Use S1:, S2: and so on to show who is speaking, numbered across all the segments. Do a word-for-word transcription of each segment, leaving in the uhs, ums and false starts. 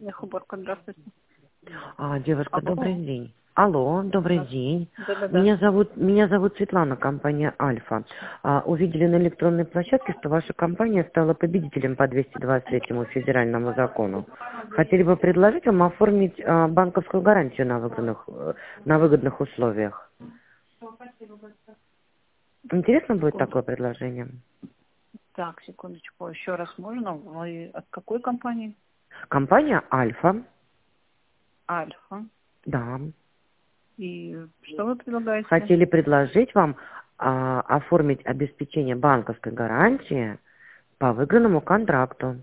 S1: Мехуборка, здравствуйте.
S2: А, девушка,
S1: Алло.
S2: добрый день. Алло, добрый
S1: Да.
S2: день.
S1: Да-да-да.
S2: Меня зовут, меня зовут Светлана, компания Альфа. А, увидели на электронной площадке, что ваша компания стала победителем по двести двадцать третьему федеральному закону. Хотели бы предложить вам оформить а, банковскую гарантию на выгодных, э, на выгодных условиях. Интересно будет
S1: Секунду.
S2: такое предложение?
S1: Так, секундочку. Еще раз можно? Вы от какой компании?
S2: Компания Альфа,
S1: Альфа.
S2: да.
S1: И что вы предлагаете?
S2: Хотели предложить вам а, оформить обеспечение банковской гарантии по выигранному контракту.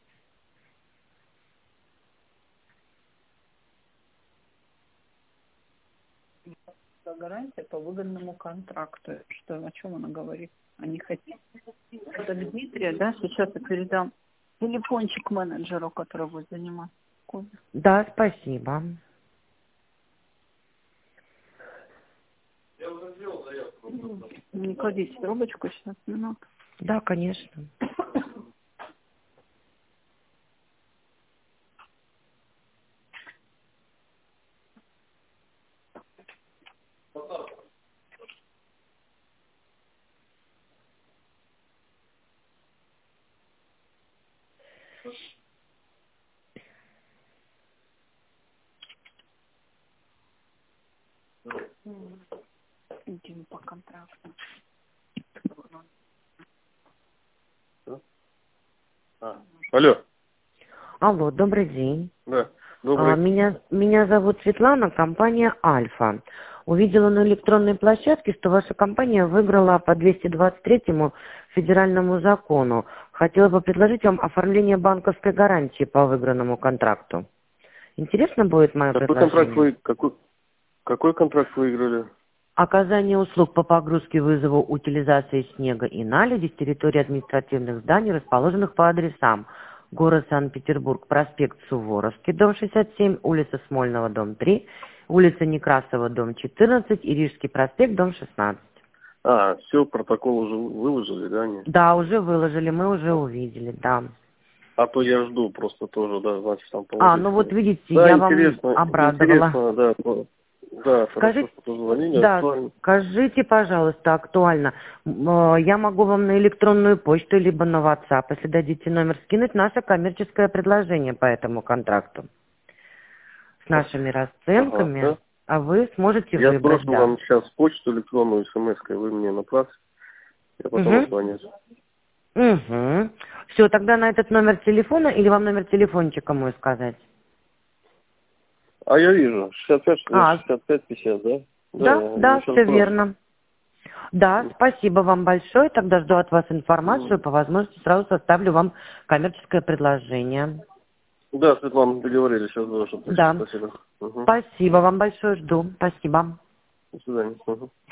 S1: Гарантия по выгодному контракту. Что, о чем она говорит? Они хотят. Это Дмитрия, да? Сейчас я передам телефончик менеджеру, который будет заниматься. Секунду.
S2: Да, спасибо.
S1: Не кладите трубочку, сейчас, минут.
S2: Да, конечно.
S1: Идем по контракту.
S3: А. Алло.
S2: Алло, добрый день.
S3: Да.
S2: А,
S3: Добрый.
S2: Меня, меня зовут Светлана, компания Альфа. Увидела на электронной площадке, что ваша компания выиграла по двести двадцать третьему федеральному закону. Хотела бы предложить вам оформление банковской гарантии по выигранному контракту. Интересно будет мое
S3: Какой контракт
S2: предложение?
S3: вы какой какой контракт выиграли?
S2: Оказание услуг по погрузке, вызову, утилизации снега и наледи с территории административных зданий, расположенных по адресам: город Санкт-Петербург, проспект Суворовский, дом шестьдесят семь, улица Смольного, дом три, улица Некрасова, дом четырнадцать, и Рижский проспект, дом шестнадцать.
S3: А, все, протокол уже выложили, да, они?
S2: Да, уже выложили, мы уже увидели, да.
S3: А то я жду просто тоже, да, значит, там
S2: А,
S3: положить.
S2: ну вот видите,
S3: Да,
S2: я вам
S3: интересно,
S2: обрадовала.
S3: интересно, да. то- Да, хорошо,
S2: Скажите,
S3: что позвонили,
S2: да,
S3: актуально.
S2: скажите, пожалуйста, актуально. М, э, Я могу вам на электронную почту либо на WhatsApp, если дадите номер, скинуть наше коммерческое предложение по этому контракту с нашими
S3: Ага,
S2: расценками,
S3: да.
S2: а вы сможете
S3: Я
S2: выбрать,
S3: сброшу
S2: да.
S3: вам сейчас почту электронную, смс-кой, вы мне направьте, я потом
S2: Угу.
S3: отзвонюсь.
S2: Угу. Все, тогда на этот номер телефона или вам номер телефончика мой сказать?
S3: А я вижу, шестьдесят пять,
S2: А,
S3: шестьдесят пять, пятьдесят, да? Да,
S2: да,
S3: я, я
S2: да,
S3: сейчас
S2: все
S3: сброшу.
S2: верно. Да, спасибо вам большое. Тогда жду от вас информацию.
S3: Мгм.
S2: По возможности сразу составлю вам коммерческое предложение.
S3: Да, Светлана, договорились, сейчас сброшу.
S2: Да.
S3: Спасибо. Угу.
S2: Спасибо вам большое. Жду. Спасибо.
S3: До свидания. Угу.